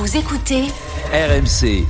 Vous écoutez RMC.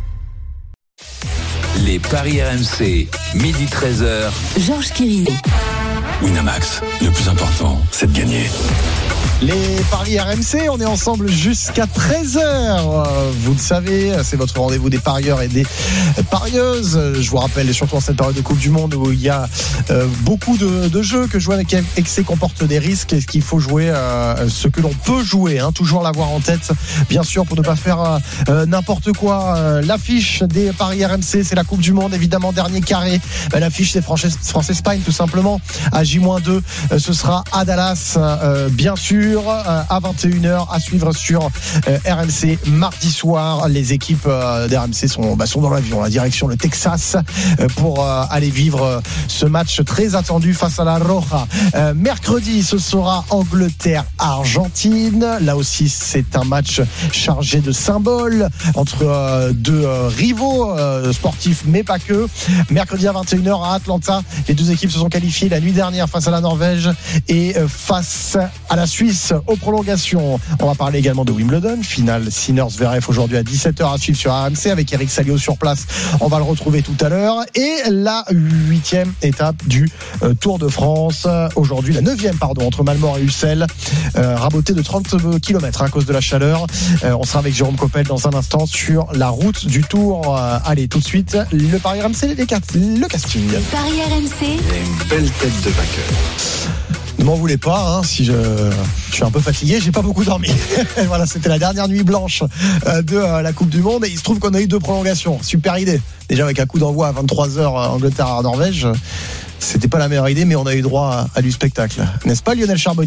Les paris RMC, midi 13h. Georges Kirinou. Winamax, le plus important, c'est de gagner. Les paris RMC, on est ensemble jusqu'à 13h. Vous le savez, c'est votre rendez-vous des parieurs et des parieuses. Je vous rappelle, surtout en cette période de Coupe du Monde où il y a beaucoup de jeux, que jouer avec excès comporte des risques et qu'il faut jouer ce que l'on peut jouer, hein, toujours l'avoir en tête, bien sûr, pour ne pas faire n'importe quoi. L'affiche des paris RMC, c'est la Coupe du Monde, évidemment, dernier carré. L'affiche, c'est France-Espagne, tout simplement, à J-2. Ce sera à Dallas, bien sûr. À 21h à suivre sur RMC mardi soir. Les équipes d'RMC sont dans l'avion, la direction le Texas, pour aller vivre ce match très attendu face à la Roja. Mercredi, ce sera Angleterre-Argentine. Là aussi, c'est un match chargé de symboles entre deux rivaux sportifs, mais pas que. Mercredi à 21h à Atlanta, les deux équipes se sont qualifiées la nuit dernière face à la Norvège et face à la Suisse aux prolongations. On va parler également de Wimbledon, finale Sinner-Zverev aujourd'hui à 17h à suivre sur RMC avec Eric Salio sur place. On va le retrouver tout à l'heure. Et la 8e étape du Tour de France. Aujourd'hui, la 9e, entre Malmort et Ussel. Rabotée de 30 km à cause de la chaleur. On sera avec Jérôme Coppel dans un instant sur la route du Tour. Allez, tout de suite, le Paris RMC, le casting. Les paris RMC. Il y a une belle tête de vainqueur. Ne m'en voulez pas, hein, si je suis un peu fatigué, j'ai pas beaucoup dormi. Voilà, c'était la dernière nuit blanche de la Coupe du Monde et il se trouve qu'on a eu 2 prolongations. Super idée. Déjà avec un coup d'envoi à 23h Angleterre-Norvège, c'était pas la meilleure idée, mais on a eu droit à du spectacle. N'est-ce pas, Lionel Charbonnier ?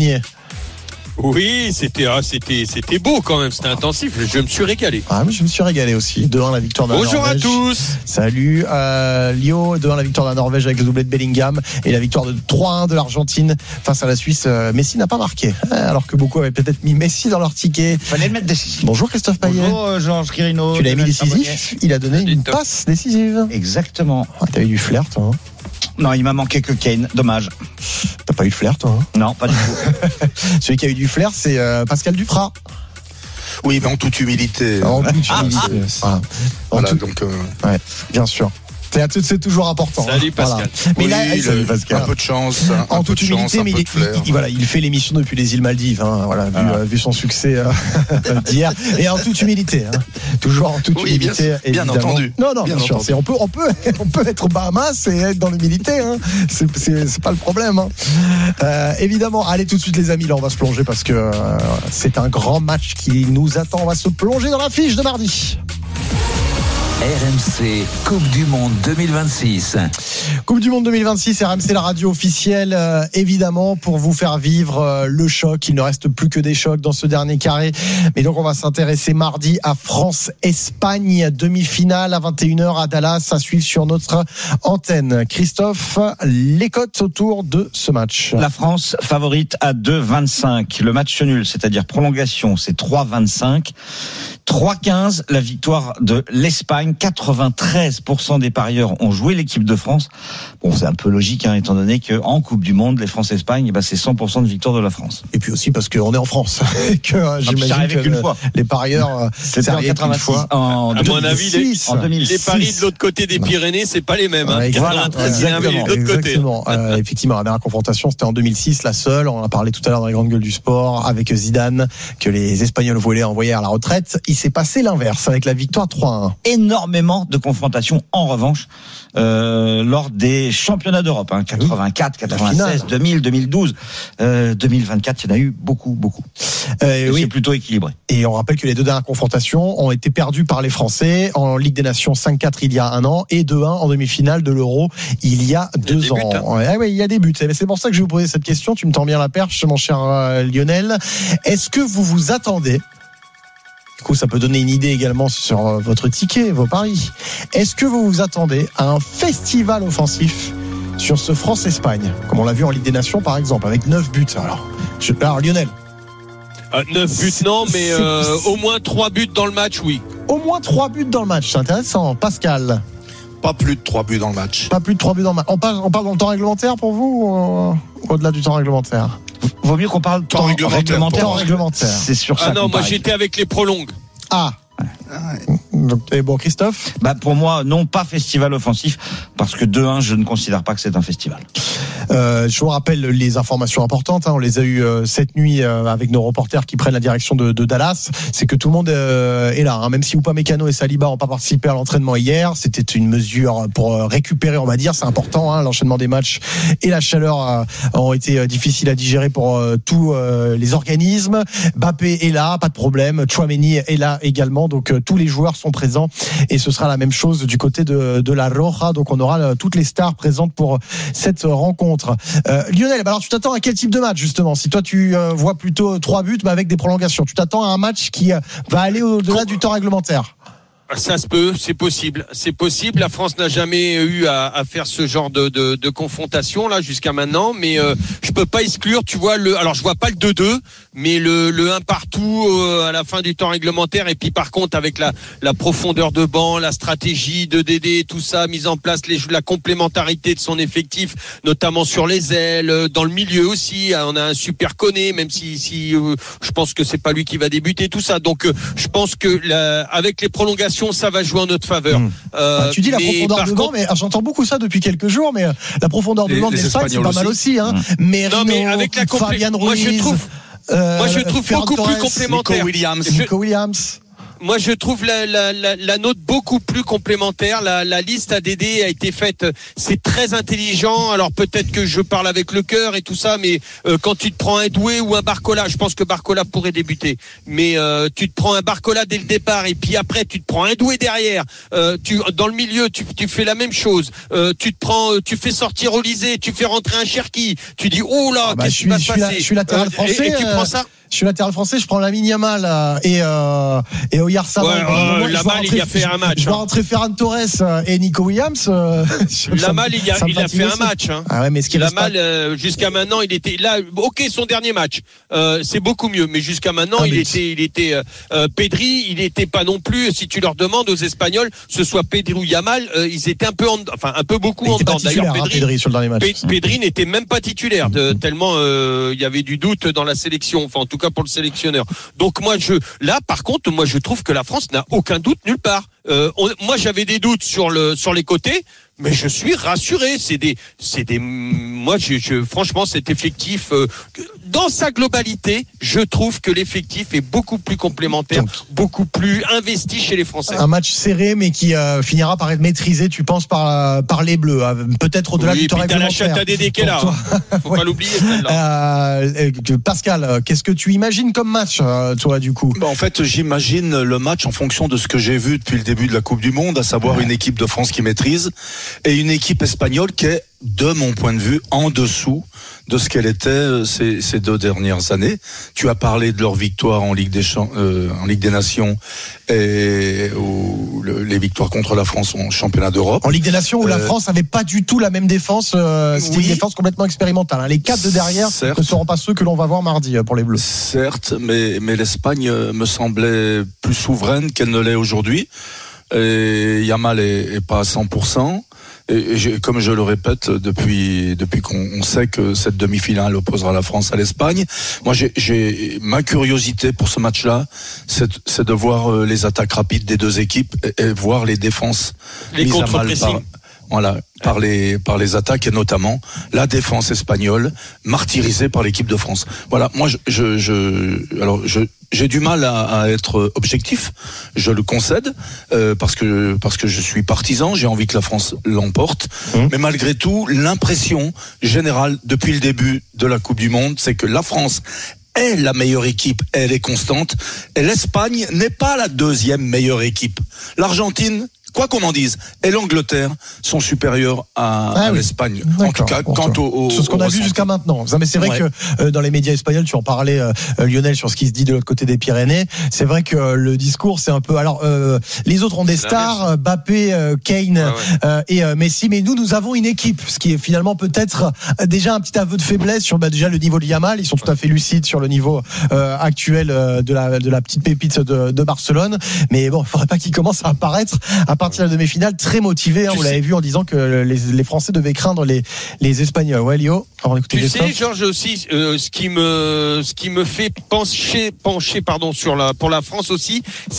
Oui, c'était beau quand même, c'était intensif, je me suis régalé. Ah, mais je me suis régalé aussi. 2-1 la victoire de la Norvège. Bonjour à tous. Salut, Lio. 2-1 la victoire de la Norvège avec le doublé de Bellingham et la victoire de 3-1 de l'Argentine face à la Suisse. Messi n'a pas marqué, alors que beaucoup avaient peut-être mis Messi dans leur ticket. Fallait le mettre décisif. Bonjour Christophe Payet. Bonjour Georges Kirinou. Tu l'as mis décisif. Il a donné une passe décisive. Exactement. T'as eu du flair, toi, hein? Non, il m'a manqué que Kane, dommage. T'as pas eu de flair, toi, hein? Non, pas du tout. Celui qui a eu du flair, c'est Pascal Duprat. Oui, mais en toute humilité. En toute humilité. Voilà, donc. Ouais, bien sûr. C'est toujours important. Salut Pascal. Hein. Mais là, salut Pascal. Un peu de chance. En toute humilité, mais il fait l'émission depuis les îles Maldives. Hein, voilà, vu son succès d'hier. Et en toute humilité. Hein. Toujours en toute humilité. Bien entendu. Non, bien sûr. On peut être Bahamas et être dans l'humilité. Hein. C'est pas le problème. Hein. Évidemment, allez tout de suite les amis, là on va se plonger parce que c'est un grand match qui nous attend. On va se plonger dans l'affiche de mardi. RMC Coupe du Monde 2026. Coupe du Monde 2026, RMC la radio officielle, évidemment, pour vous faire vivre le choc. Il ne reste plus que des chocs dans ce dernier carré. Mais donc on va s'intéresser mardi à France-Espagne, demi-finale à 21h à Dallas, à suivre sur notre antenne. Christophe, les cotes autour de ce match. La France favorite à 2,25. Le match nul, c'est-à-dire prolongation, c'est 3,25. 3,15 la victoire de l'Espagne. 93% des parieurs ont joué l'équipe de France. Bon, c'est un peu logique, hein, étant donné qu'en Coupe du Monde, les France-Espagne, c'est 100% de victoire de la France. Et puis aussi parce qu'on est en France. Et que j'imagine que les parieurs, c'était en 86. À mon avis, les paris de l'autre côté des Pyrénées, c'est pas les mêmes. Hein. 93, il y a un million de l'autre côté. Effectivement, la dernière confrontation, c'était en 2006, la seule. On en a parlé tout à l'heure dans les grandes gueules du sport avec Zidane, que les Espagnols voulaient envoyer à la retraite. Il s'est passé l'inverse avec la victoire 3-1. Énormément de confrontations, en revanche, lors des championnats d'Europe, 84, 96, 2000, 2012, 2024, il y en a eu beaucoup. C'est plutôt équilibré. Et on rappelle que les 2 dernières confrontations ont été perdues par les Français en Ligue des Nations 5-4 il y a un an et 2-1 en demi-finale de l'Euro il y a 2 ans. Il y a des buts. C'est pour ça que je vais vous poser cette question. Tu me tends bien la perche, mon cher Lionel. Est-ce que vous vous attendez? Du coup, ça peut donner une idée également sur votre ticket, vos paris. Est-ce que vous vous attendez à un festival offensif sur ce France-Espagne, comme on l'a vu en Ligue des Nations par exemple, avec 9 buts? Alors Lionel. 9 buts non, mais au moins 3 buts dans le match, oui. Au moins 3 buts dans le match, c'est intéressant. Pascal. Pas plus de 3 buts dans le match. Pas plus de 3 buts dans le match. On parle dans le temps réglementaire pour vous ou au-delà du temps réglementaire? Vaut mieux qu'on parle temps réglementaire. Temps réglementaire. C'est sur ça. Ah non, moi j'étais avec les prolongues. Ah. Et bon, Christophe ? Pour moi, non, pas festival offensif, parce que 2-1, je ne considère pas que c'est un festival. Je vous rappelle les informations importantes, on les a eues cette nuit avec nos reporters qui prennent la direction de Dallas. C'est que tout le monde est là, même si Upamecano et Saliba n'ont pas participé à l'entraînement hier. C'était une mesure pour récupérer, on va dire, c'est important, l'enchaînement des matchs et la chaleur ont été difficiles à digérer pour tous les organismes. Mbappé est là, pas de problème. Tchouaméni est là également, donc tous les joueurs sont présents et ce sera la même chose du côté de la Roja. Donc on aura toutes les stars présentes pour cette rencontre. Lionel, alors tu t'attends à quel type de match justement? Si toi tu vois plutôt 3 buts avec des prolongations, tu t'attends à un match qui va aller au-delà du temps réglementaire? Ça se peut, c'est possible. La France n'a jamais eu à faire ce genre de confrontation là jusqu'à maintenant, mais je peux pas exclure. Tu vois alors je vois pas le 2-2, mais le 1 partout à la fin du temps réglementaire. Et puis par contre avec la profondeur de banc, la stratégie de Dédé, tout ça mise en place, la complémentarité de son effectif, notamment sur les ailes, dans le milieu aussi. On a un super Koné, même si je pense que c'est pas lui qui va débuter, tout ça. Donc je pense que avec les prolongations, ça va jouer en notre faveur. Tu dis la profondeur de banc, mais j'entends beaucoup ça depuis quelques jours, mais la profondeur de banc de l'Espagne, c'est pas mal aussi. Mais avec la Fabian Ruiz, moi je trouve beaucoup plus complémentaire. Nico Williams. Moi, je trouve la note beaucoup plus complémentaire. La liste à Dédé a été faite. C'est très intelligent. Alors peut-être que je parle avec le cœur et tout ça, mais quand tu te prends un Doué ou un Barcola, je pense que Barcola pourrait débuter. Mais tu te prends un Barcola dès le départ et puis après tu te prends un Doué derrière. Dans le milieu, tu fais la même chose. Tu fais sortir Olysée, tu fais rentrer un Cherki. Tu dis oh là, qu'est-ce qui va se passer? Je suis latéral français. Et tu prends ça. Je suis latéral français, je prends Lamine Yamal et Oyarzabal. Yamal, il a fait un match. Je vais rentrer Ferran Torres et Nico Williams. Yamal, il a fait un match. Ah ouais, mais ce qui Yamal, jusqu'à maintenant, il était là. Ok, son dernier match, c'est beaucoup mieux. Mais jusqu'à maintenant, il était Pedri, il n'était pas non plus. Si tu leur demandes aux Espagnols, ce soit Pedri ou Yamal, ils étaient un peu beaucoup en dedans. D'ailleurs, Pedri sur le dernier match. Pedri n'était même pas titulaire, tellement il y avait du doute dans la sélection. Enfin, en tout cas pour le sélectionneur. Donc par contre, je trouve que la France n'a aucun doute nulle part. Moi, j'avais des doutes sur les côtés, mais je suis rassuré. Moi, franchement, cet effectif, dans sa globalité, je trouve que l'effectif est beaucoup plus complémentaire, beaucoup plus investi chez les Français. Un match serré, mais qui finira par être maîtrisé, tu penses, par les Bleus, peut-être au-delà du temps réglementaire. T'as la chatte à Dédé qui est là. Faut pas l'oublier, celle-là. Pascal, qu'est-ce que tu imagines comme match, toi, du coup? En fait, j'imagine le match en fonction de ce que j'ai vu depuis le début de la Coupe du Monde, à savoir une équipe de France qui maîtrise et une équipe espagnole qui est, de mon point de vue, en dessous de ce qu'elle était ces 2 dernières années. Tu as parlé de leur victoire en Ligue des Nations et les victoires contre la France en championnat d'Europe. En Ligue des Nations où la France n'avait pas du tout la même défense, c'était une défense complètement expérimentale. Les 4 de derrière ne seront pas ceux que l'on va voir mardi pour les Bleus. Certes, mais l'Espagne me semblait plus souveraine qu'elle ne l'est aujourd'hui. Et Yamal est pas à 100%. Et comme je le répète depuis qu'on sait que cette demi-finale opposera la France à l'Espagne, moi j'ai ma curiosité pour ce match-là, c'est de voir les attaques rapides des 2 équipes et voir les défenses mises à mal par les attaques et notamment la défense espagnole martyrisée par l'équipe de France. Voilà, moi j'ai du mal à être objectif, je le concède, parce que je suis partisan, j'ai envie que la France l'emporte, mais malgré tout, l'impression générale depuis le début de la Coupe du Monde, c'est que la France est la meilleure équipe, elle est constante, et l'Espagne n'est pas la 2e meilleure équipe. L'Argentine, quoi qu'on en dise, et l'Angleterre sont supérieurs à l'Espagne. D'accord. En tout cas, quant au c'est ce qu'on a vu jusqu'à maintenant. Mais c'est vrai que dans les médias espagnols, tu en parlais, Lionel, sur ce qui se dit de l'autre côté des Pyrénées. C'est vrai que le discours, c'est un peu. Alors, les autres ont des stars, Mbappé, Kane et Messi, mais nous avons une équipe, ce qui est finalement peut-être déjà un petit aveu de faiblesse sur déjà le niveau de Yamal. Ils sont tout à fait lucides sur le niveau actuel de la petite pépite de Barcelone. Mais bon, il faudrait pas qu'il commence à apparaître partie de la demi-finale très motivés. Vous l'avez vu en disant que les Français devaient craindre les Espagnols. Ouais, Lio, avant d'écouter tu sais, Georges, aussi, ce qui me fait pencher pour la France aussi,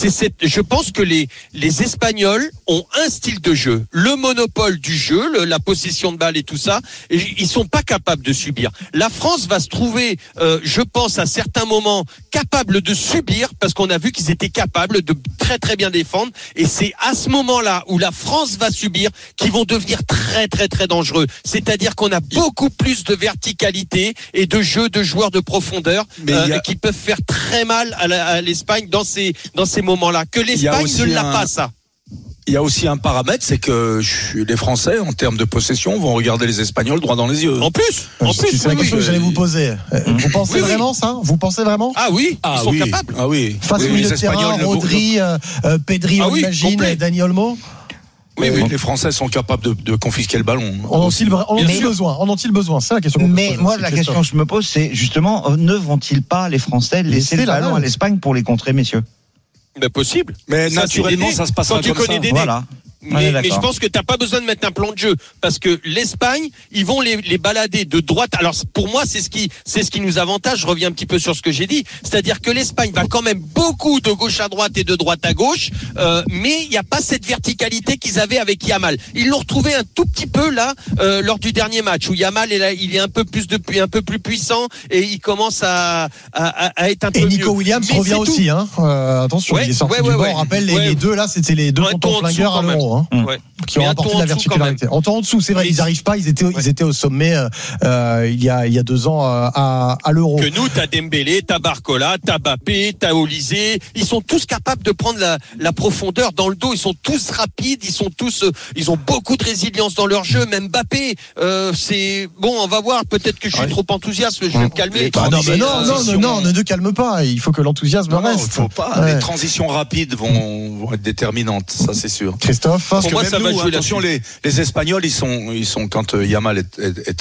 je pense que les Espagnols ont un style de jeu, le monopole du jeu, la possession de balle et tout ça, et ils sont pas capables de subir. La France va se trouver, je pense, à certains moments, capable de subir, parce qu'on a vu qu'ils étaient capables de très très bien défendre, et c'est à ce moment-là où la France va subir qu'ils vont devenir très très très dangereux. C'est-à-dire qu'on a beaucoup plus de verticalité et de jeu de joueurs de profondeur qui peuvent faire très mal à l'Espagne dans ces moments-là. Que l'Espagne ne l'a pas, ça. Il y a aussi un paramètre, c'est que les Français, en termes de possession, vont regarder les Espagnols droit dans les yeux. En plus, c'est la question que j'allais vous poser. Vous pensez vraiment ça ? Vous pensez vraiment ? Ah oui, ils sont capables. Ah oui. Face au milieu de terrain, Rodri, Pedri, on imagine, Dani Olmo. Oui. Les Français sont capables de confisquer le ballon. En ont-ils besoin ? C'est la question. Mais moi, la question que je me pose, c'est justement, ne vont-ils pas, les Français, laisser le ballon à l'Espagne pour les contrer, messieurs ? Ben possible. Mais naturellement, ça se passera comme ça. Voilà. Mais je pense que t'as pas besoin de mettre un plan de jeu, parce que l'Espagne, ils vont les balader de droite. Alors pour moi, c'est ce qui nous avantage. Je reviens un petit peu sur ce que j'ai dit, c'est-à-dire que l'Espagne va quand même beaucoup de gauche à droite et de droite à gauche, mais il n'y a pas cette verticalité qu'ils avaient avec Yamal. Ils l'ont retrouvé un tout petit peu là lors du dernier match où Yamal il est un peu plus puissant et il commence à être un peu mieux. Et Nico Williams revient aussi, attention, il est sorti du banc. On rappelle les deux là, c'était les deux tontons flingueurs à l'Euro. Qui ont apporté de la verticalité. En temps en dessous, c'est vrai, ils n'arrivent pas. Ils étaient au sommet il y a 2 ans à l'Euro. Que nous, t'as Dembélé, t'as Barcola, t'as Mbappé, t'as Olysée. Ils sont tous capables de prendre la profondeur dans le dos. Ils sont tous rapides. Ils ont beaucoup de résilience dans leur jeu. Même Mbappé, c'est bon. On va voir. Peut-être que je suis trop enthousiaste. Je vais me calmer. Non, ne te calme pas. Il faut que l'enthousiasme reste. Faut pas. Les transitions rapides vont être déterminantes. Ça, c'est sûr. Christophe. Parce que ça va jouer attention, les Espagnols, ils sont quand Yamal est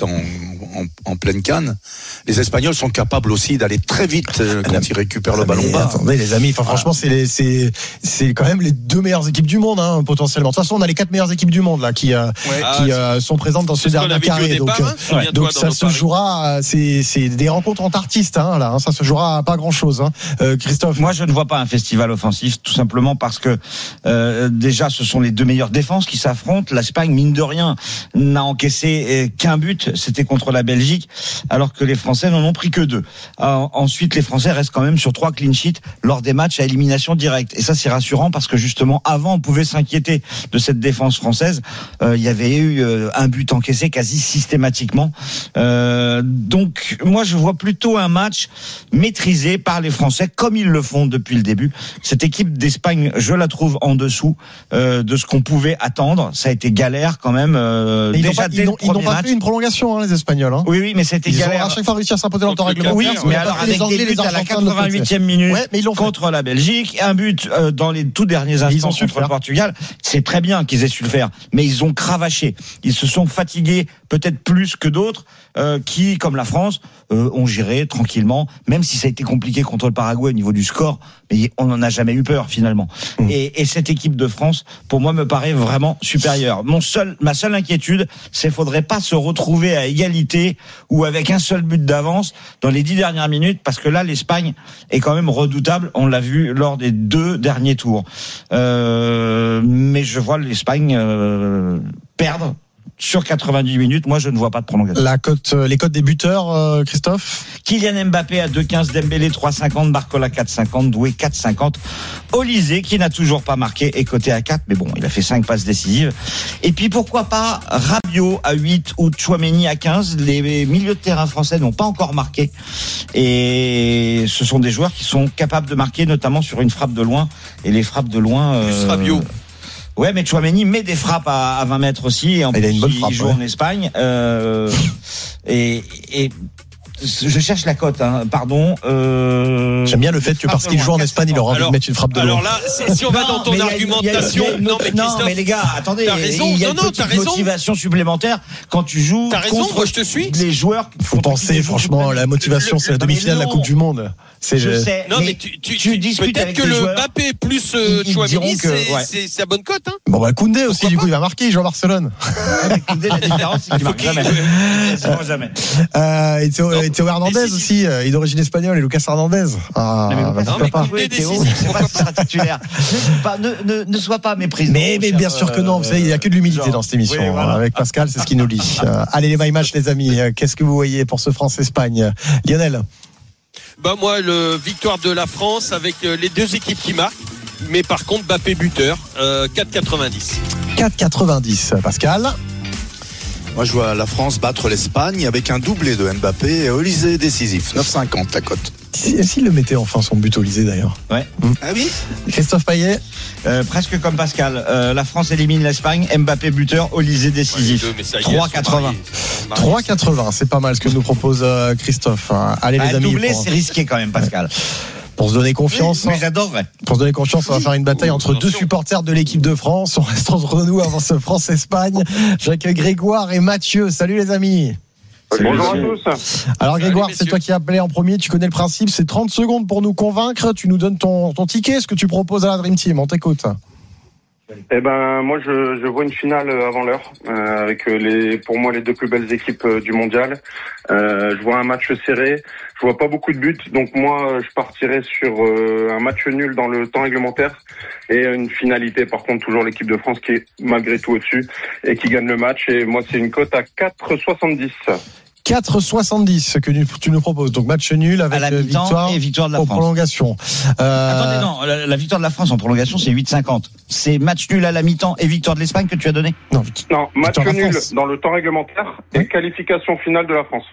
en pleine canne, les Espagnols sont capables aussi d'aller très vite quand ils récupèrent le ballon bas. Attendez, les amis, franchement, c'est quand même les 2 meilleures équipes du monde, potentiellement. De toute façon, on a les 4 meilleures équipes du monde là qui sont présentes dans ce dernier carré. Donc ça se jouera. C'est des rencontres entre artistes là. Ça se jouera à pas grand chose. Christophe. Moi, je ne vois pas un festival offensif, tout simplement parce que déjà, ce sont les 2 meilleures défenses qui s'affrontent. L'Espagne, mine de rien, n'a encaissé qu'un but, c'était contre la Belgique, alors que les Français n'en ont pris que 2. Ensuite, les Français restent quand même sur 3 clean sheets lors des matchs à élimination directe. Et ça, c'est rassurant parce que justement, avant, on pouvait s'inquiéter de cette défense française. Il y avait eu un but encaissé quasi systématiquement. Donc, moi, je vois plutôt un match maîtrisé par les Français, comme ils le font depuis le début. Cette équipe d'Espagne, je la trouve en dessous de ce qu'on pouvait attendre. Ça a été galère quand même. Déjà dès le premier match. Ils n'ont pas fait une prolongation, les Espagnols. Oui, mais c'était galère. Ils ont à chaque fois réussi à s'imposer dans le temps réglementaire. Oui, mais alors avec des buts à la 88e minute contre la Belgique, un but dans les tout derniers instants contre le Portugal. C'est très bien qu'ils aient su le faire, mais ils ont cravaché. Ils se sont fatigués peut-être plus que d'autres qui, comme la France, ont géré tranquillement, même si ça a été compliqué contre le Paraguay au niveau du score, mais on n'en a jamais eu peur finalement. Et cette équipe de France, pour moi, me paraît vraiment supérieure. Ma seule inquiétude, c'est qu'il faudrait pas se retrouver à égalité ou avec un seul but d'avance dans les 10 dernières minutes, parce que là, l'Espagne est quand même redoutable. On l'a vu lors des 2 derniers tours. Mais je vois l'Espagne perdre sur 90 minutes. Moi, je ne vois pas de prolongation. Les cotes des buteurs, Christophe. Kylian Mbappé à 2,15, Dembélé 3,50, Barcola 4,50, Doué 4,50. Olysée, qui n'a toujours pas marqué, est coté à 4, mais bon, il a fait 5 passes décisives. Et puis, pourquoi pas Rabiot à 8 ou Tchouaméni à 15. Les milieux de terrain français n'ont pas encore marqué. Et ce sont des joueurs qui sont capables de marquer, notamment sur une frappe de loin. Et les frappes de loin... Plus Rabiot. Ouais, mais Tchouaméni met des frappes à 20 mètres aussi. Et en plus, il joue en Espagne. Et je cherche la cote, hein, pardon. J'aime bien le fait que parce qu'il joue en Espagne, il aura envie de mettre une frappe de loin. Alors là, si on va dans ton argumentation, non mais les gars, attendez, t'as raison, il y a une petite motivation supplémentaire quand tu joues contre moi je te suis. les joueurs. Faut penser, franchement, la motivation, c'est la demi-finale de la Coupe du Monde. Je sais. Non, mais tu discutes avec que le Mbappé plus Tchouaméni, c'est la bonne cote, hein. Bon, bah, Koundé aussi, du coup, il va marquer, il joue à Barcelone. Koundé, la différence, c'est qu'il marque jamais. Et Théo Hernandez aussi, il est d'origine espagnole, et Lucas Hernandez. Koundé décisif, c'est pas sera titulaire. Ne sois pas méprisant. Mais bien sûr que non, vous savez, il n'y a que de l'humilité dans cette émission. Avec Pascal, c'est ce qui nous lie. Allez, les my match, les amis. Qu'est-ce que vous voyez pour ce France-Espagne? Lionel? Bah moi, le victoire de la France avec les deux équipes qui marquent, mais par contre Mbappé buteur, 4,90. 4,90. Pascal? Moi, je vois la France battre l'Espagne avec un doublé de Mbappé et Olysée décisif. 9,50 la cote. S'il le mettait enfin son but Olysée d'ailleurs. Ouais. Ah oui. Christophe Payet? Presque comme Pascal. La France élimine l'Espagne. Mbappé buteur, Olysée décisif. 3,80. 3,80. C'est pas mal ce que nous propose Christophe. Allez les amis. Doublé, c'est risqué quand même, Pascal. Pour se donner confiance. Mais j'adorerais. Pour se donner confiance, on va faire une bataille entre deux supporters de l'équipe de France. On reste entre nous avant ce France-Espagne. J'accueille Grégoire et Mathieu. Salut les amis. Bonjour à tous. Alors Grégoire, c'est toi qui as appelé en premier, tu connais le principe, c'est 30 secondes pour nous convaincre, tu nous donnes ton ticket, ce que tu proposes à la Dream Team, on t'écoute. Eh ben moi je vois une finale avant l'heure avec pour moi les deux plus belles équipes du mondial. Je vois un match serré, je vois pas beaucoup de buts, donc moi je partirais sur un match nul dans le temps réglementaire et une finalité. Par contre toujours l'équipe de France qui est malgré tout au-dessus et qui gagne le match, et moi c'est une cote à 4,70. 4,70 ce que tu nous proposes. Donc match nul avec à la victoire et victoire de la en France. Prolongation. Attendez, non, la victoire de la France en prolongation, c'est 8,50. C'est match nul à la mi-temps et victoire de l'Espagne que tu as donné? Non, match nul dans le temps réglementaire et qualification finale de la France.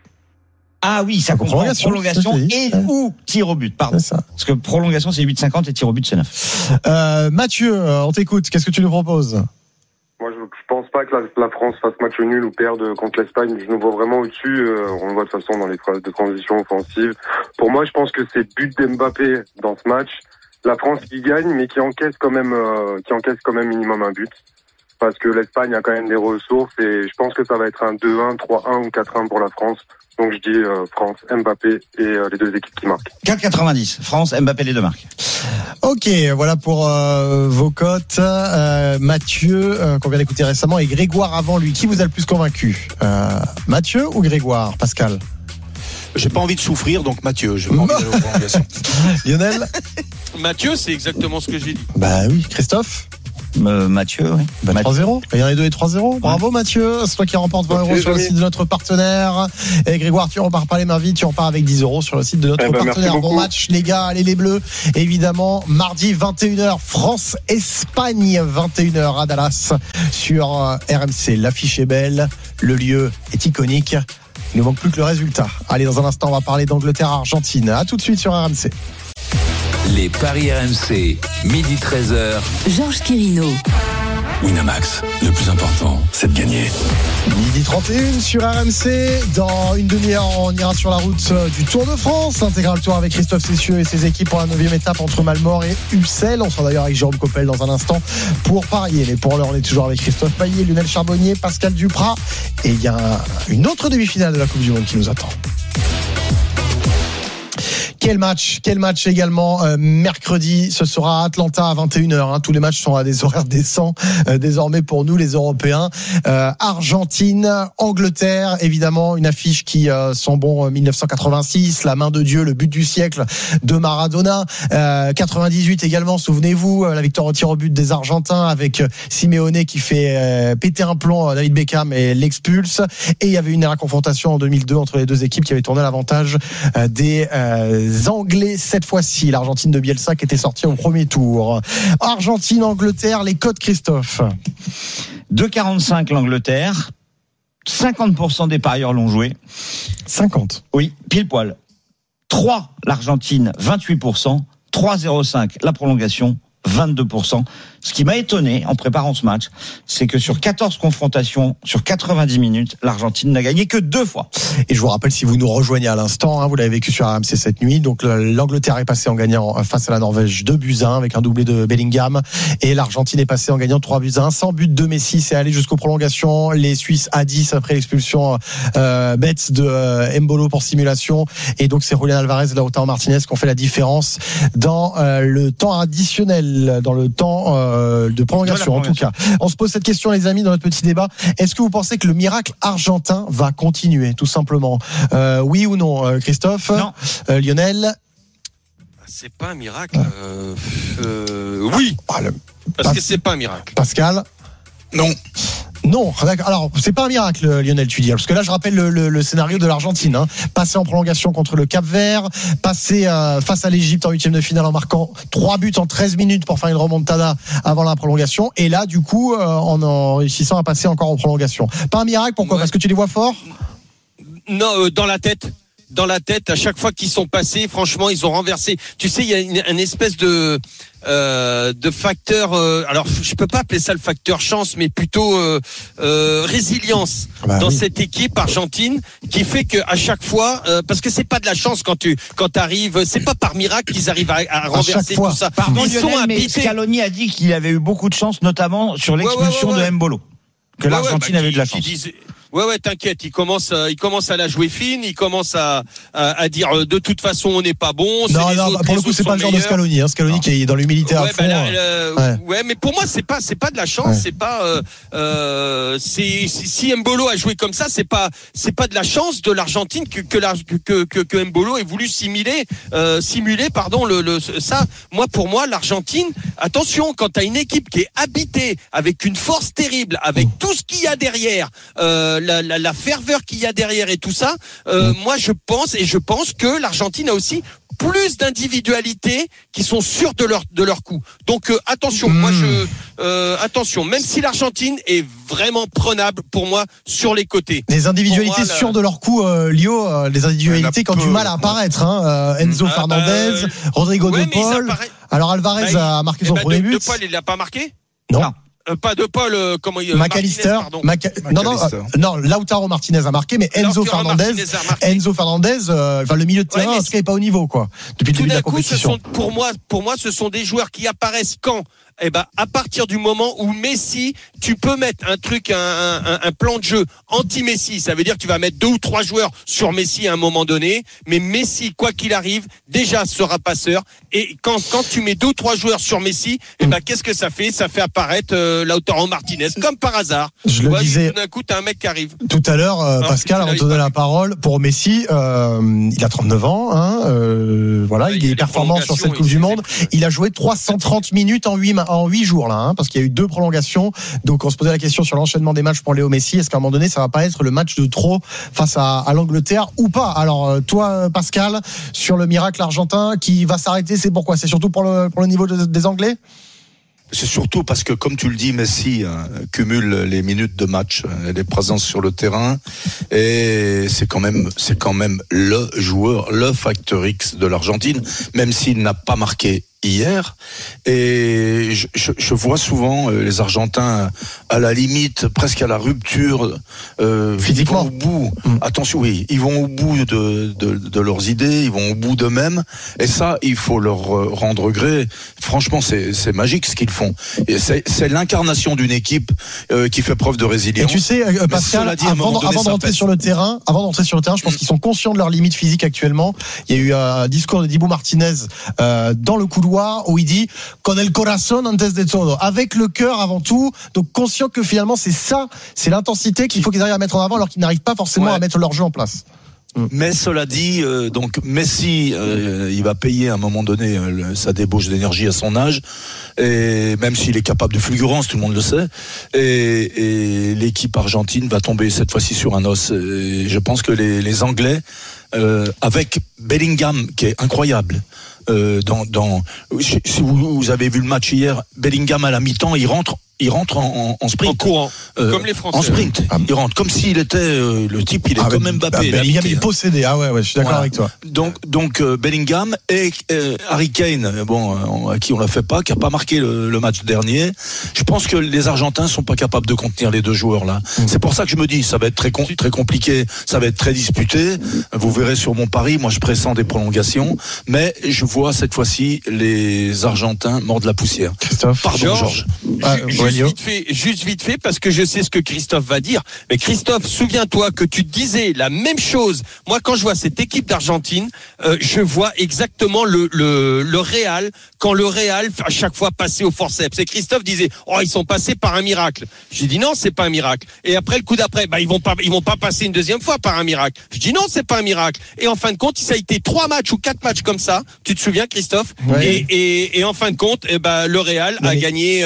Ah oui, ça comprend prolongation et ou tir au but, pardon. Parce que prolongation, c'est 8,50 et tir au but, c'est 9. Mathieu, on t'écoute. Qu'est-ce que tu nous proposes? Moi, je pense pas que la France fasse match nul ou perde contre l'Espagne. Je nous vois vraiment au-dessus. On le voit de toute façon dans les phases de transition offensive. Pour moi, je pense que c'est but d'Mbappé dans ce match. La France qui gagne, mais qui encaisse quand même minimum un but. Parce que l'Espagne a quand même des ressources, et je pense que ça va être un 2-1, 3-1 ou 4-1 pour la France. Donc je dis France, Mbappé et les deux équipes qui marquent. 4,90. France, Mbappé, les deux marques. Ok, voilà pour vos cotes. Mathieu, qu'on vient d'écouter récemment, et Grégoire avant lui. Qui vous a le plus convaincu? Mathieu ou Grégoire? Pascal? J'ai pas envie de souffrir, donc Mathieu, j'ai pas envie d'aller aux prolongations. Lionel? Mathieu, c'est exactement ce que j'ai dit. Bah oui. Christophe? Mathieu, oui. 3-0. Il y en a deux et 3-0. Bravo Mathieu. C'est toi qui remporte 20 € sur le site de notre partenaire. Et Grégoire, tu repars pas les mains vides, tu repars avec 10 € sur le site de notre partenaire. Bon match les gars, allez les Bleus. Évidemment, mardi 21h, France-Espagne, 21h à Dallas sur RMC. L'affiche est belle, le lieu est iconique. Il ne manque plus que le résultat. Allez, dans un instant, on va parler d'Angleterre-Argentine. À tout de suite sur RMC. Les paris RMC, midi 13h. Georges Quirino. Winamax, le plus important, c'est de gagner. Midi 31 sur RMC. Dans une demi-heure, on ira sur la route du Tour de France. Intégral Tour avec Christophe Cessieux et ses équipes pour la 9e étape entre Malmort et Ussel. On sera d'ailleurs avec Jérôme Coppel dans un instant pour parier. Mais pour l'heure, on est toujours avec Christophe Payet, Lionel Charbonnier, Pascal Duprat. Et il y a une autre demi-finale de la Coupe du Monde qui nous attend. Quel match également mercredi, ce sera à Atlanta à 21h. Tous les matchs sont à des horaires décents désormais pour nous les Européens. Argentine, Angleterre, évidemment une affiche qui sent bon 1986, la main de Dieu, le but du siècle de Maradona. 98 également, souvenez-vous, la victoire au tir au but des Argentins avec Simeone qui fait péter un plomb à David Beckham et l'expulse. Et il y avait une dernière confrontation en 2002 entre les deux équipes qui avait tourné à l'avantage des Anglais cette fois-ci. L'Argentine de Bielsa qui était sortie au premier tour. Argentine-Angleterre, les codes Christophe. 2,45 l'Angleterre. 50% des parieurs l'ont joué. 50. Oui, pile poil. 3 l'Argentine, 28%. 3,05 la prolongation, 22%. Ce qui m'a étonné en préparant ce match, c'est que sur 14 confrontations, sur 90 minutes, l'Argentine n'a gagné que 2 fois. Et je vous rappelle, si vous nous rejoignez à l'instant, vous l'avez vécu sur RMC cette nuit, donc l'Angleterre est passée en gagnant face à la Norvège 2-1 avec un doublé de Bellingham, et l'Argentine est passée en gagnant 3-1 sans but de Messi. C'est allé jusqu'aux prolongations, les Suisses à 10 après l'expulsion bête de Embolo pour simulation, et donc c'est Julián Álvarez et Lautaro Martinez qui ont fait la différence dans le temps additionnel, dans le temps de prolongation en tout cas. On se pose cette question les amis dans notre petit débat, est-ce que vous pensez que le miracle argentin va continuer tout simplement, oui ou non? Christophe? Non. Lionel? C'est pas un miracle. Oui. Parce que c'est pas un miracle. Pascal? Non, d'accord. Alors, c'est pas un miracle, Lionel, tu dis. Parce que là, je rappelle le scénario de l'Argentine. Passer en prolongation contre le Cap-Vert, passer face à l'Égypte en 8e de finale en marquant 3 buts en 13 minutes pour faire une remontada avant la prolongation. Et là, du coup, en réussissant à passer encore en prolongation. Pas un miracle, pourquoi? Parce que tu les vois forts? Non, dans la tête. Dans la tête, à chaque fois qu'ils sont passés, franchement, ils ont renversé. Tu sais, il y a une espèce de facteur. Alors, je peux pas appeler ça le facteur chance, mais plutôt résilience dans cette équipe argentine, qui fait que à chaque fois, parce que c'est pas de la chance quand t'arrives, c'est pas par miracle qu'ils arrivent à renverser tout ça. Pardon, Lionel, mais Scaloni a dit qu'il avait eu beaucoup de chance, notamment sur l'expulsion de Embolo, que l'Argentine avait eu de la chance. Ouais, t'inquiète, il commence à la jouer fine, il commence à dire de toute façon on n'est pas bon. Non, pour le coup c'est pas le genre de Scaloni, Scaloni qui est dans l'humilité à fond. Ouais, mais pour moi c'est pas de la chance, c'est pas si Embolo a joué comme ça, c'est pas de la chance de l'Argentine que Embolo ait voulu simuler ça. Pour moi l'Argentine, attention, quand t'as une équipe qui est habitée avec une force terrible, avec tout ce qu'il y a derrière, la ferveur qu'il y a derrière et tout ça, moi je pense que l'Argentine a aussi plus d'individualités qui sont sûres de leur coup. Donc attention, attention, même si l'Argentine est vraiment prenable pour moi sur les côtés. Les individualités sûres de leur coup, Lio, les individualités qui ont du mal à apparaître, Enzo Fernandez, Rodrigo De Paul. Alors Alvarez a marqué son premier but. De Paul, il l'a pas marqué? Non. Pas De Paul, McAllister. Non, Lautaro Martinez a marqué, mais Enzo Fernandez, le milieu de terrain, en tout cas, n'est pas au niveau, quoi. Depuis le début de la compétition. Pour moi, ce sont des joueurs qui apparaissent quand? À partir du moment où Messi, tu peux mettre un plan de jeu anti-Messi. Ça veut dire que tu vas mettre 2 ou 3 joueurs sur Messi à un moment donné. Mais Messi, quoi qu'il arrive, déjà sera passeur. Et quand tu mets 2 ou 3 joueurs sur Messi, qu'est-ce que ça fait? Ça fait apparaître Lautaro Martinez, comme par hasard. Je le disais. Tout d'un coup, t'as un mec qui arrive. Tout à l'heure, Pascal, avant de donner la parole, pour Messi, il a 39 ans, il est performant sur cette Coupe du Monde. Il a joué 330 minutes en 8 jours là, parce qu'il y a eu 2 prolongations. Donc on se posait la question sur l'enchaînement des matchs pour Léo Messi. Est-ce qu'à un moment donné ça va pas être le match de trop face à l'Angleterre ou pas? Alors toi Pascal, sur le miracle argentin qui va s'arrêter, c'est pourquoi? C'est surtout pour le niveau des Anglais? C'est surtout parce que, comme tu le dis, Messi cumule les minutes de match, les présences sur le terrain, et c'est quand même le joueur, le facteur X de l'Argentine, même s'il n'a pas marqué hier. Et je vois souvent les Argentins à la limite, presque à la rupture, physiquement. Ils vont au bout. Attention, oui, ils vont au bout de leurs idées, ils vont au bout d'eux-mêmes, et ça, il faut leur rendre gré. Franchement, c'est magique ce qu'ils font. Et c'est l'incarnation d'une équipe qui fait preuve de résilience. Et tu sais, Pascal, avant d'entrer sur le terrain, je pense qu'ils sont conscients de leurs limites physiques actuellement. Il y a eu un discours de Dibu Martinez dans le couloir où il dit con el corazón antes de todo, avec le cœur avant tout. Donc conscient que finalement c'est l'intensité qu'il faut qu'ils arrivent à mettre en avant alors qu'ils n'arrivent pas forcément à mettre leur jeu en place. Mais cela dit, donc Messi, il va payer à un moment donné sa débauche d'énergie à son âge, et même s'il est capable de fulgurance, tout le monde le sait, et l'équipe argentine va tomber cette fois-ci sur un os. Et je pense que les Anglais, avec Bellingham qui est incroyable, si vous avez vu le match hier, Bellingham à la mi-temps, il rentre il rentre en sprint. En courant, comme les Français. En sprint. Il rentre comme s'il était le type, il est comme Mbappé. Bellingham est possédé. Ah ouais, je suis d'accord avec toi. Donc Bellingham et Harry Kane, à qui on l'a fait pas, qui a pas marqué le match dernier. Je pense que les Argentins sont pas capables de contenir les deux joueurs là. C'est pour ça que je me dis, ça va être très compliqué, ça va être très disputé. Vous verrez sur mon pari, moi je pressens des prolongations, mais je vois cette fois-ci les Argentins mordre la poussière. Christophe. Pardon Georges. Juste vite fait, parce que je sais ce que Christophe va dire. Mais Christophe, souviens-toi que tu disais la même chose. Moi, quand je vois cette équipe d'Argentine, je vois exactement le Real, quand le Real à chaque fois passait au forceps. Et Christophe disait, ils sont passés par un miracle. J'ai dit non, c'est pas un miracle. Et après le coup d'après, ils vont pas passer une deuxième fois par un miracle. Je dis non, c'est pas un miracle. Et en fin de compte, ça a été 3 matchs ou 4 matchs comme ça. Tu te souviens, Christophe? Ouais. Et en fin de compte, le Real a gagné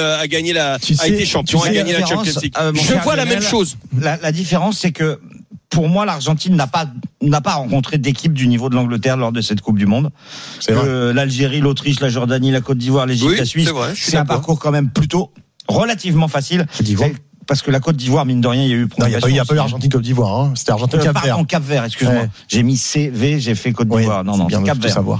a été champion, a gagné la Champions League. Je vois la même chose. La différence, c'est que pour moi, l'Argentine n'a pas rencontré d'équipe du niveau de l'Angleterre lors de cette Coupe du Monde. L'Algérie, l'Autriche, la Jordanie, la Côte d'Ivoire, l'Égypte, la Suisse, c'est un parcours quand même plutôt relativement facile. Parce que la Côte d'Ivoire, mine de rien, il y a eu il n'y a pas eu Argentine Côte d'Ivoire, hein. C'était Argentine Cap Vert. Cap Vert, excuse-moi. Ouais. J'ai mis CV, j'ai fait Côte d'Ivoire. Non, c'est Cap Vert. Savoir.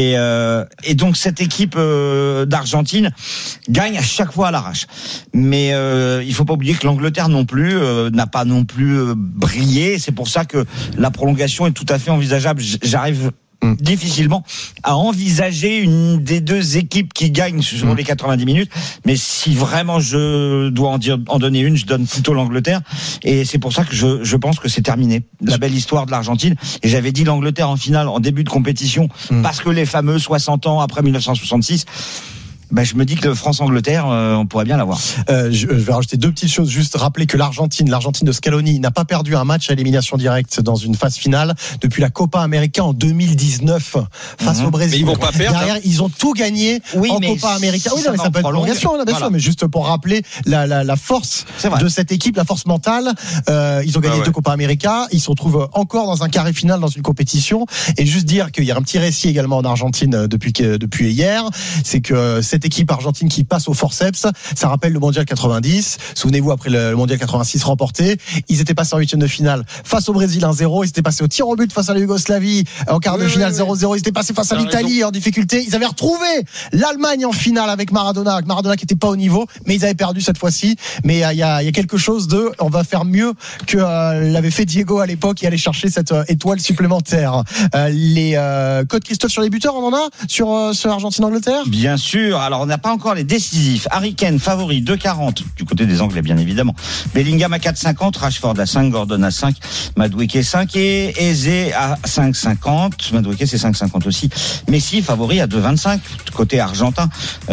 Et donc cette équipe d'Argentine gagne à chaque fois à l'arrache. Mais il faut pas oublier que l'Angleterre non plus n'a pas non plus brillé. C'est pour ça que la prolongation est tout à fait envisageable. J'arrive difficilement à envisager une des deux équipes qui gagne sur les 90 minutes, mais si vraiment je dois en donner une, je donne plutôt l'Angleterre, et c'est pour ça que je pense que c'est terminé, la belle histoire de l'Argentine. Et j'avais dit l'Angleterre en finale en début de compétition, parce que les fameux 60 ans après 1966, je me dis que France-Angleterre, on pourrait bien l'avoir. Je vais rajouter 2 petites choses. Juste rappeler que l'Argentine de Scaloni n'a pas perdu un match à élimination directe dans une phase finale depuis la Copa América en 2019 face au Brésil. Mais ils vont pas perdre. Derrière, ils ont tout gagné en Copa América. Oui, mais ça peut être prolongation, bien sûr. Mais juste pour rappeler la force de cette équipe, la force mentale. Ils ont gagné 2 Copa América. Ils se retrouvent encore dans un carré final dans une compétition. Et juste dire qu'il y a un petit récit également en Argentine depuis hier. C'est que cette équipe argentine qui passe au forceps, ça rappelle le Mondial 90. Souvenez-vous, après le Mondial 86 remporté, ils étaient passés en 8e de finale face au Brésil 1-0, ils étaient passés au tir au but face à la Yougoslavie en quart de finale 0-0, ils étaient passés face à l'Italie en difficulté, ils avaient retrouvé l'Allemagne en finale avec Maradona qui était pas au niveau, mais ils avaient perdu cette fois-ci. Mais il y a quelque chose on va faire mieux que l'avait fait Diego à l'époque et aller chercher cette étoile supplémentaire. Les codes Christophe sur les buteurs, on en a sur Argentine-Angleterre? Bien sûr. Alors, on n'a pas encore les décisifs. Harry Kane, favori, 2,40 du côté des Anglais, bien évidemment. Bellingham à 4,50, Rashford à 5, Gordon à 5, Madueke 5 et Eze à 5,50. Madueke, c'est 5,50 aussi. Messi, favori à 2,25 côté argentin.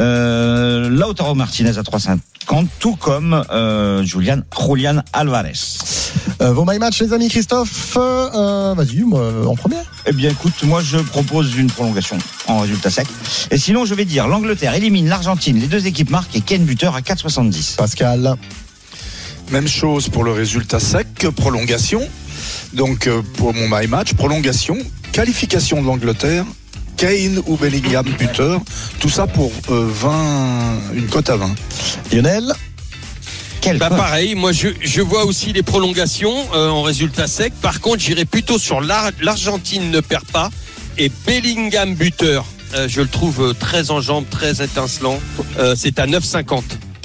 Lautaro Martinez à 3,50, tout comme Julian Alvarez. Vos my match, les amis. Christophe, vas-y, en premier. Eh bien, écoute, moi je propose une prolongation en résultat sec. Et sinon, je vais dire l'Angleterre élimine l'Argentine, les 2 équipes marquent et Kane buteur à 4,70. Pascal. Même chose pour le résultat sec, prolongation. Donc pour mon my match, prolongation, qualification de l'Angleterre, Kane ou Bellingham buteur, tout ça pour une cote à 20. Lionel. Pareil, moi je vois aussi les prolongations en résultat sec. Par contre, j'irai plutôt sur l'Argentine ne perd pas et Bellingham buteur. Je le trouve très en jambes, très étincelant. C'est à 9,50.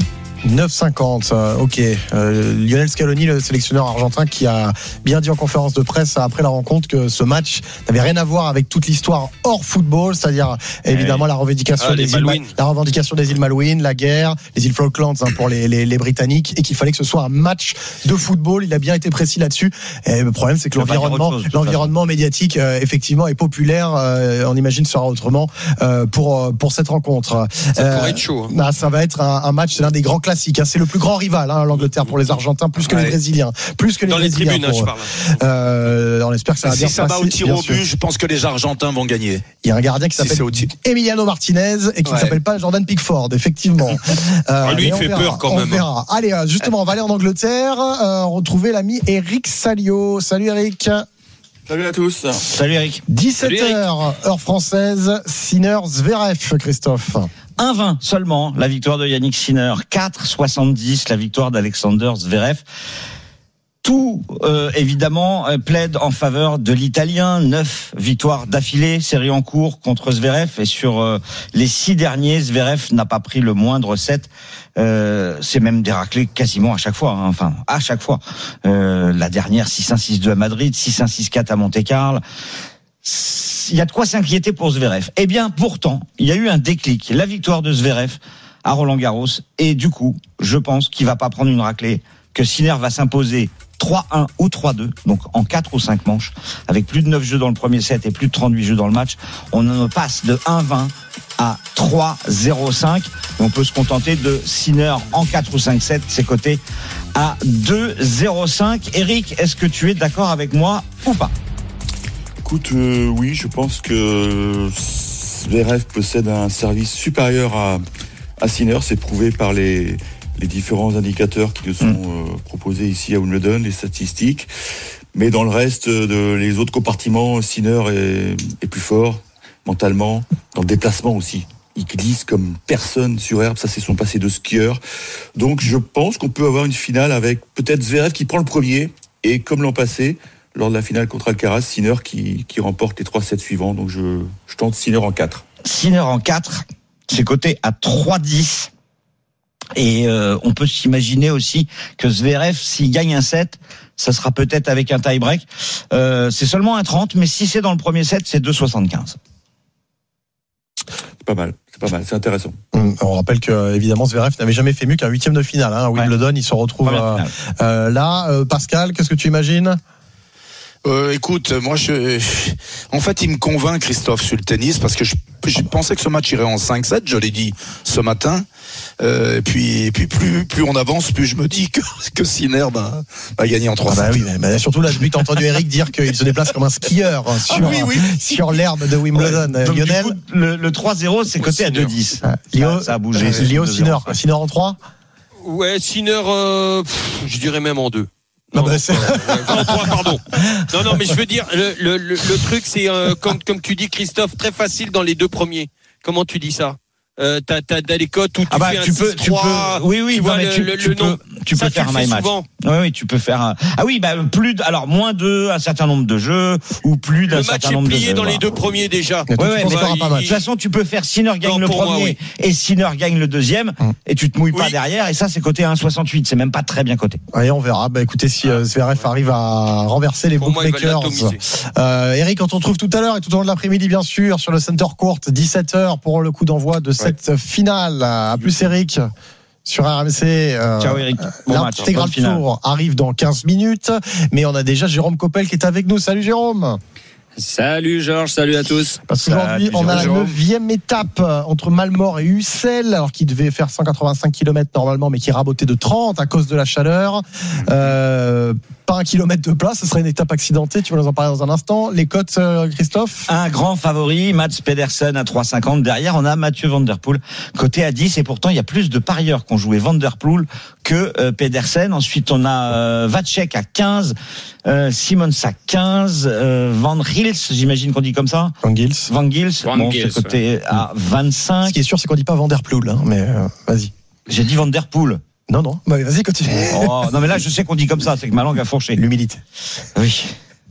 9,50, ok. Lionel Scaloni, le sélectionneur argentin, qui a bien dit en conférence de presse après la rencontre que ce match n'avait rien à voir avec toute l'histoire hors football, c'est-à-dire évidemment la revendication des îles Malouines, la guerre, les îles Falklands pour les Britanniques, et qu'il fallait que ce soit un match de football. Il a bien été précis là-dessus. Et le problème, c'est que l'environnement médiatique, effectivement, est populaire. On imagine sera autrement pour cette rencontre. Ça pourrait être chaud. Ça va être un match, c'est l'un des grands classiques. C'est le plus grand rival, l'Angleterre, pour les Argentins, plus que les Brésiliens. Dans les tribunes, je parle. On espère que ça va bien se passer. Si ça va au tir au but, je pense que les Argentins vont gagner. Il y a un gardien qui s'appelle Emiliano Martinez et qui ne s'appelle pas Jordan Pickford, effectivement. Lui, il fait peur quand même. On verra. Allez, justement, on va aller en Angleterre, retrouver l'ami Eric Salio. Salut Eric. Salut à tous. Salut Eric. 17h, heure française, Sinner Zverev, Christophe. 1,20 seulement la victoire de Yannick Sinner, 4,70 la victoire d'Alexander Zverev. Tout, évidemment, plaide en faveur de l'Italien. 9 victoires d'affilée, série en cours contre Zverev. Et sur les 6 derniers, Zverev n'a pas pris le moindre set. C'est même des raclés quasiment à chaque fois. Hein. Enfin, à chaque fois. La dernière, 6-1, 6-2 à Madrid, 6-1, 6-4 à Monte-Carlo. Il y a de quoi s'inquiéter pour Zverev. Eh bien, pourtant, il y a eu un déclic. La victoire de Zverev à Roland-Garros. Et du coup, je pense qu'il va pas prendre une raclée, que Sinner va s'imposer 3-1 ou 3-2, donc en 4 ou 5 manches, avec plus de 9 jeux dans le premier set et plus de 38 jeux dans le match. On passe de 1-20 à 3-0-5. On peut se contenter de Sinner en 4 ou 5 sets, c'est coté à 2-0-5. Eric, est-ce que tu es d'accord avec moi ou pas? Écoute, oui, je pense que Zverev possède un service supérieur à Sinner. C'est prouvé par les différents indicateurs qui nous sont proposés ici à Wimbledon, les statistiques. Mais dans le reste, les autres compartiments, Sinner est plus fort mentalement, dans le déplacement aussi. Il glisse comme personne sur herbe, ça c'est son passé de skieur. Donc je pense qu'on peut avoir une finale avec peut-être Zverev qui prend le premier, et comme l'an passé, lors de la finale contre Alcaraz, Sinner qui remporte les 3 sets suivants. Donc je tente Sinner en 4. Sinner en 4, c'est coté à 3-10. Et on peut s'imaginer aussi que Zverev, s'il gagne un set, ça sera peut-être avec un tie-break. C'est seulement un 30, mais si c'est dans le premier set, c'est 2,75. C'est pas mal, c'est intéressant. On rappelle que évidemment Zverev n'avait jamais fait mieux qu'un 8e de finale. Hein. À Wimbledon, il se retrouve là. Pascal, qu'est-ce que tu imagines ? Écoute, moi, en fait, il me convainc, Christophe, sur le tennis, parce que je pensais que ce match irait en 5-7, je l'ai dit ce matin. Et puis plus on avance, plus je me dis que Sinner va gagner en 3-7. Ah bah oui, mais surtout là, depuis que t'as entendu Eric dire qu'il se déplace comme un skieur sur l'herbe de Wimbledon. Donc, Lionel, du coup, le 3-0, c'est coté à 2-10. Léo, ça a bougé. Léo Sinner en 3 ? Ouais, Sinner, je dirais même en 2. Non, en 3, pardon. Non, mais je veux dire, le truc, c'est comme tu dis, Christophe, très facile dans les 2 premiers. Comment tu dis ça? T'as les cotes où tu fais un 6-3. Oui, tu peux faire un my match. Oui, tu peux faire moins de un certain nombre de jeux ou plus d'un certain nombre de jeux. Le match est plié dans les 2 premiers déjà. De toute façon, tu peux faire Sinner gagne le premier et Sinner gagne le deuxième et tu te mouilles pas derrière, et ça c'est coté à 1,68, c'est même pas très bien coté. Et on verra. Écoutez, si Zverev arrive à renverser les bookmakers. Eric, on te retrouve tout à l'heure et tout au long de l'après-midi bien sûr sur le Center Court, 17h pour le coup d'envoi de cette finale. À plus Eric sur RMC. Ciao Eric. L'intégral tour arrive dans 15 minutes, mais on a déjà Jérôme Coppel qui est avec nous. Salut Jérôme. Salut Georges, salut à tous. Parce qu'aujourd'hui, on a la 9e étape entre Malmort et Ussel, alors qu'il devait faire 185 km normalement, mais qui est raboté de 30 à cause de la chaleur. Pas 1 kilomètre de plat, ce serait une étape accidentée, tu vas nous en parler dans un instant. Les cotes, Christophe? Un grand favori, Mats Pedersen à 3,50. Derrière, on a Mathieu Van Der Poel, coté à 10, et pourtant, il y a plus de parieurs qui ont joué Van Der Poel que Pedersen. Ensuite, on a Vacek à 15, Simons à 15, Van Gils, j'imagine qu'on dit comme ça. Van Gils, c'est coté à 25. Ce qui est sûr, c'est qu'on dit pas Van Der Poel, hein, mais vas-y. J'ai dit Van Der Poel. Non, vas-y, continue. Non, mais là, je sais qu'on dit comme ça, c'est que ma langue a fourché. L'humilité. Oui.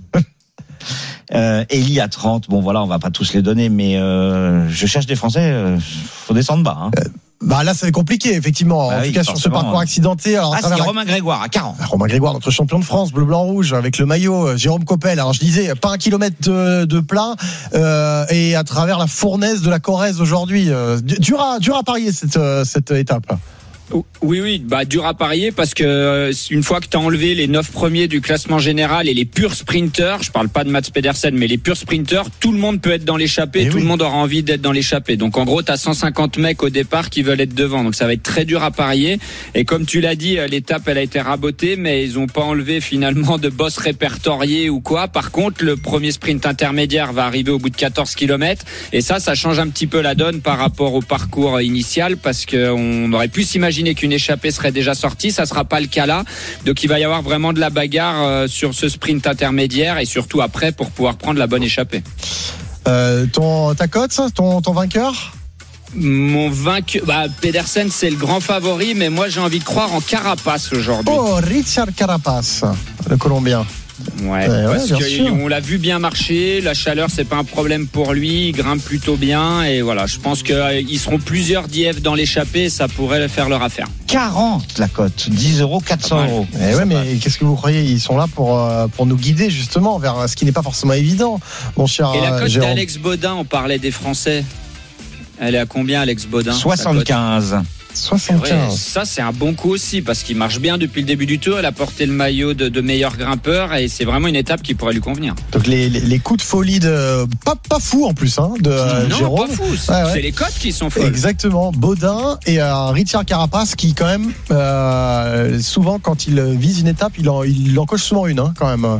Eli à 30, bon voilà, on va pas tous les donner, mais je cherche des Français, faut descendre bas. Là, c'est compliqué, effectivement. En tout cas, sur ce parcours accidenté. Alors, c'est Romain Grégoire à 40. Romain Grégoire, notre champion de France, bleu, blanc, rouge, avec le maillot, Jérôme Coppel. Alors, je disais, pas 1 kilomètre de plat, et à travers la fournaise de la Corrèze aujourd'hui. Dur à parier, cette étape. Oui, dur à parier parce que une fois que tu as enlevé les 9 premiers du classement général et les purs sprinters, je parle pas de Mats Pedersen, mais les purs sprinters, tout le monde peut être dans l'échappée, le monde aura envie d'être dans l'échappée. Donc en gros, tu as 150 mecs au départ qui veulent être devant. Donc ça va être très dur à parier. Et comme tu l'as dit, l'étape elle a été rabotée, mais ils ont pas enlevé finalement de boss répertoriés ou quoi. Par contre, le premier sprint intermédiaire va arriver au bout de 14 km, et ça change un petit peu la donne par rapport au parcours initial, parce qu'on aurait pu s'imaginer qu'une échappée serait déjà sortie, ça sera pas le cas là. Donc il va y avoir vraiment de la bagarre sur ce sprint intermédiaire, et surtout après pour pouvoir prendre la bonne échappée. Ta cote, ton vainqueur? Mon vainqueur, Pedersen, c'est le grand favori, mais moi j'ai envie de croire en Carapaz aujourd'hui. Oh, Richard Carapaz, le Colombien. Ouais, parce qu'on l'a vu bien marcher, la chaleur c'est pas un problème pour lui, il grimpe plutôt bien et voilà, je pense qu'ils seront plusieurs d'IF dans l'échappée et ça pourrait faire leur affaire. 40 la cote, 10 €, 400 €. Ouais, mais qu'est-ce que vous croyez? Ils sont là pour nous guider justement vers ce qui n'est pas forcément évident, mon cher Et la cote Jérôme. d'Alex Baudin, on parlait des Français. Elle est à combien, Alex Baudin? 75. 75. Ouais, ça c'est un bon coup aussi parce qu'il marche bien depuis le début du tour. Il a porté le maillot de meilleur grimpeur et c'est vraiment une étape qui pourrait lui convenir. Donc les coups de folie de pas fou en plus de non, Jérôme. pas fou. C'est les cotes qui sont folles. Exactement. Baudin et Richard Carapaz qui quand même souvent quand il vise une étape il en coche souvent une quand même.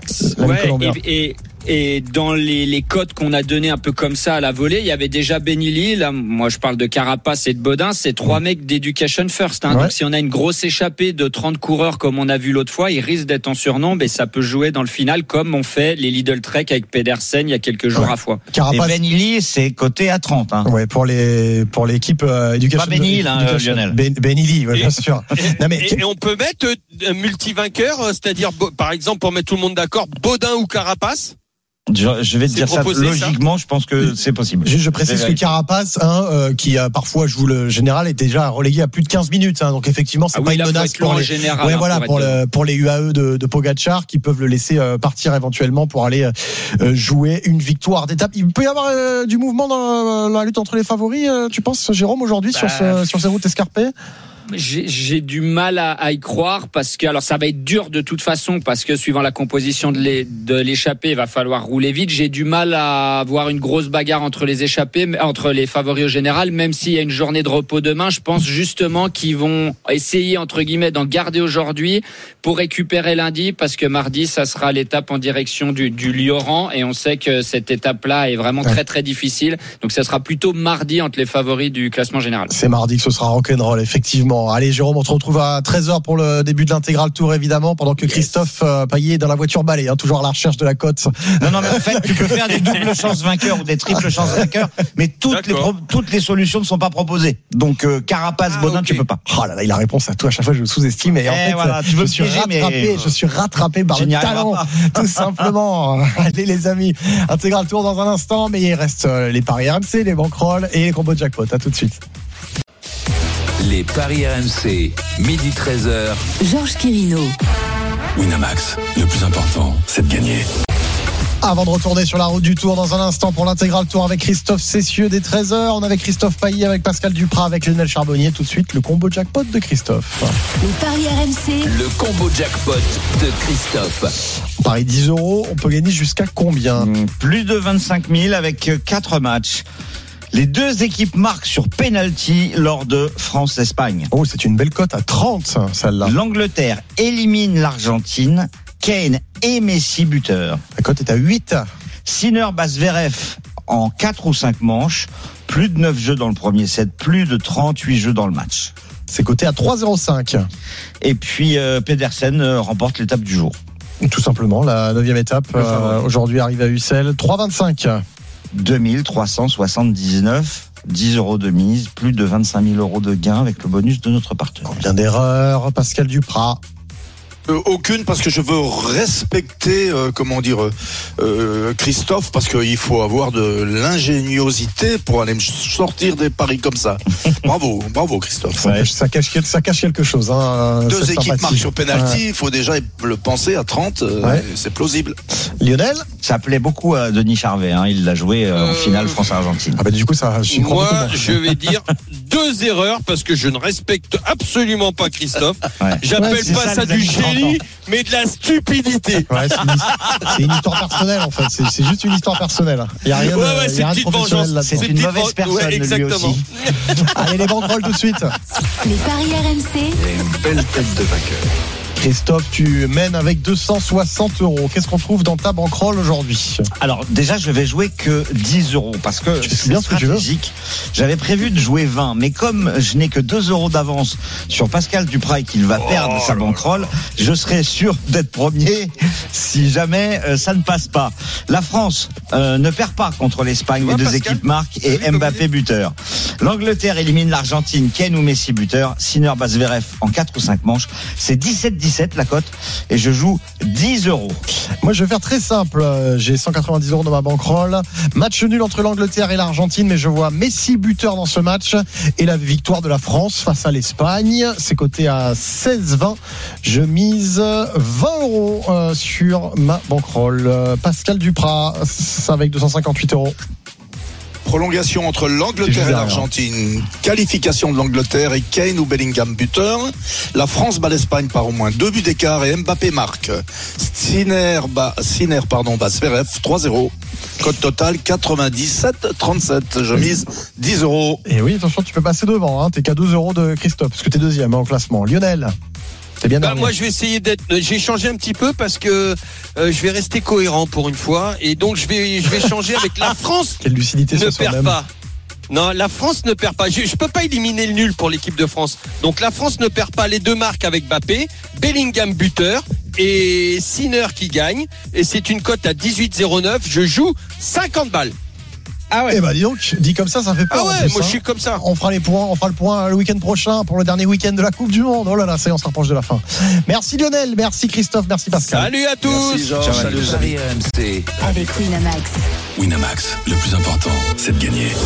Et dans les cotes qu'on a donné un peu comme ça à la volée, il y avait déjà Benili. Là, moi, je parle de Carapaz et de Baudin. C'est 3 mecs d'Education First. Ouais. Donc, si on a une grosse échappée de 30 coureurs comme on a vu l'autre fois, ils risquent d'être en surnombre et ça peut jouer dans le final comme on fait les Lidl Trek avec Pedersen il y a quelques jours à fois. Carapaz... Et Benili, c'est coté à 30. Ouais, pour l'équipe Education. Pas Benili, Lionel. Benili, ouais, bien sûr. Et on peut mettre un multi-vainqueur, c'est-à-dire, par exemple, pour mettre tout le monde d'accord, Baudin ou Carapaz? Je vais te dire ça logiquement, je pense que c'est possible. Je précise que Carapaz, qui parfois joue le général, est déjà relégué à plus de 15 minutes. Donc effectivement, c'est pas une menace pour les général, pour les UAE de Pogačar qui peuvent le laisser partir éventuellement pour aller jouer une victoire d'étape. Il peut y avoir du mouvement dans la lutte entre les favoris, tu penses, Jérôme, aujourd'hui sur ces routes escarpées? J'ai du mal à y croire parce que alors ça va être dur de toute façon parce que suivant la composition de l'échappée, il va falloir rouler vite. J'ai du mal à avoir une grosse bagarre entre les échappés, entre les favoris au général, même s'il y a une journée de repos demain. Je pense justement qu'ils vont essayer entre guillemets d'en garder aujourd'hui pour récupérer lundi parce que mardi ça sera l'étape en direction du Lioran et on sait que cette étape-là est vraiment très très difficile. Donc ça sera plutôt mardi entre les favoris du classement général. C'est mardi que ce sera rock'n'roll effectivement. Allez Jérôme, on se retrouve à 13h pour le début de l'intégral tour évidemment, pendant que Christophe Payet est dans la voiture balai, toujours à la recherche de la cote. Non mais en fait tu peux faire des doubles chances vainqueurs ou des triples chances vainqueurs, mais toutes les solutions ne sont pas proposées. Donc Carapaz, Baudin, tu peux pas. Oh là là, il a réponse à tout, à chaque fois je le sous-estime et en fait voilà, je suis rattrapé par le talent tout simplement. Allez les amis, intégral tour dans un instant, mais il reste les paris RMC, les banquerolles et les combos jackpot. À tout de suite. Les paris RMC, midi 13h. Georges Quirino. Winamax, le plus important, c'est de gagner. Avant de retourner sur la route du Tour dans un instant pour l'intégral tour avec Christophe Cessieux dès 13h, on avait Christophe Payet avec Pascal Duprat avec Lionel Charbonnier. Tout de suite le combo jackpot de Christophe. Les paris RMC. Le combo jackpot de Christophe. Paris 10 €, on peut gagner jusqu'à combien? Plus de 25 000 avec 4 matchs. Les deux équipes marquent sur penalty lors de France-Espagne. Oh, c'est une belle cote à 30, celle-là. L'Angleterre élimine l'Argentine. Kane et Messi buteurs. La cote est à 8. Sinner bat Zverev en 4 ou 5 manches. Plus de 9 jeux dans le premier set, plus de 38 jeux dans le match. C'est coté à 3,05. Et puis Pedersen remporte l'étape du jour. Tout simplement, la 9e étape aujourd'hui arrive à Ussel. 3,25. 2379, 10 € de mise, plus de 25 000 € de gain avec le bonus de notre partenaire. Combien d'erreurs, Pascal Duprat? Aucune, parce que je veux respecter Christophe, parce qu'il faut avoir de l'ingéniosité pour aller me sortir des paris comme ça. Bravo Christophe. Ouais. Ça cache quelque chose. Deux équipes marquent sur penalty, il faut déjà le penser à 30, c'est plausible. Lionel, ça plaît beaucoup à Denis Charvet, il l'a joué en finale France-Argentine. Du coup ça. Moi je vais dire 2 erreurs parce que je ne respecte absolument pas Christophe. J'appelle pas ça du génie, mais de la stupidité. C'est une histoire personnelle en fait. C'est juste une histoire personnelle. Il y a rien de, c'est une petite vengeance. C'est une mauvaise personne. Exactement. Lui aussi. Allez les banquerolles tout de suite. Les paris RMC. Et une belle tête de vainqueur. Christophe, tu mènes avec 260 €. Qu'est-ce qu'on trouve dans ta bankroll aujourd'hui? Alors déjà, je vais jouer que 10 € parce que c'est bien ce que tu veux. stratégique. J'avais prévu de jouer 20, mais comme je n'ai que 2 € d'avance sur Pascal Duprat et qu'il va perdre sa bankroll, je serai sûr d'être premier si jamais ça ne passe pas. La France ne perd pas contre l'Espagne, les deux équipes marquent et Mbappé buteur. L'Angleterre élimine l'Argentine, Kane ou Messi buteur, Sinner bat Zverev en 4 ou 5 manches. C'est 17-17 la cote et je joue 10 €. Moi, je vais faire très simple. J'ai 190 € dans ma bankroll. Match nul entre l'Angleterre et l'Argentine, mais je vois Messi buteur dans ce match et la victoire de la France face à l'Espagne. C'est coté à 16-20. Je mise 20 € sur ma bankroll. Pascal Duprat, c'est avec 258 €. Prolongation entre l'Angleterre et l'Argentine. Qualification de l'Angleterre et Kane ou Bellingham buteur. La France bat l'Espagne par au moins 2 buts d'écart et Mbappé marque. Sinner bat Zverev 3-0. Code total 97-37. Je mise 10 €. Et oui, attention, tu peux passer devant. T'es qu'à 2 € de Christophe, parce que t'es deuxième au classement. Lionel, t'es bien dernier. Moi, je vais essayer j'ai changé un petit peu parce que je vais rester cohérent pour une fois. Et donc, je vais changer avec la France. Quelle lucidité ne ce soir perd même. pas. Non, la France ne perd pas. Je peux pas éliminer le nul pour l'équipe de France. Donc, la France ne perd pas. Les deux marques avec Mbappé, Bellingham buteur et Sinner qui gagne. Et c'est une cote à 18,09. Je joue 50 balles. Ah ouais. Eh ben dis donc, dit comme ça fait peur. Ah ouais, moi je suis comme ça. On fera le point le week-end prochain pour le dernier week-end de la Coupe du Monde. Oh là là, ça y est, on se rapproche de la fin. Merci Lionel, merci Christophe, merci Pascal. Salut à tous. Merci Georges. Salut. avec Winamax. Winamax, le plus important, c'est de gagner.